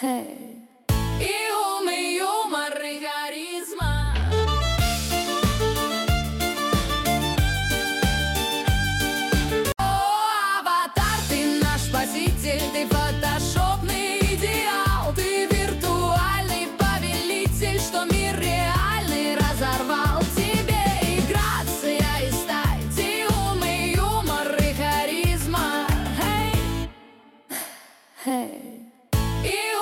Hey. И ум, и юмор, и харизма. О, аватар, ты наш спаситель, ты фотошопный идеал. Ты виртуальный повелитель, что мир реальный разорвал. Тебе и грация, и стать, и ум, и юмор, и харизма. Hey. Hey. И